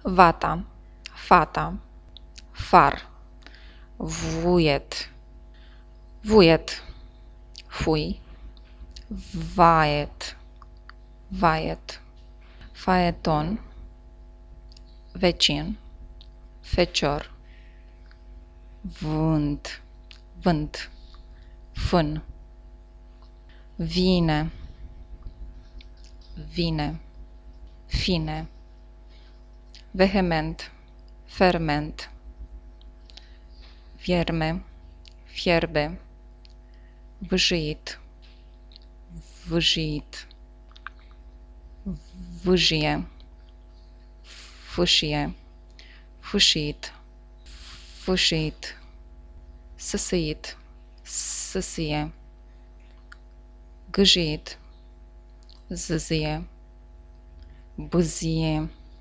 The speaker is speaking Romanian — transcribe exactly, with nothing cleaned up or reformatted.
vata, fata, far, vuiet, vuiet, fui, vaet, vaet, faeton, vecin, fecior, vânt, vânt, fân, vine, vine, fine, vehement, ferment, vierme, fierbe, vâjit, vâjit, vâjie, fâșie, fâșit, fâșit, săsăit, săsie, gâjit, zâzie, bâzie,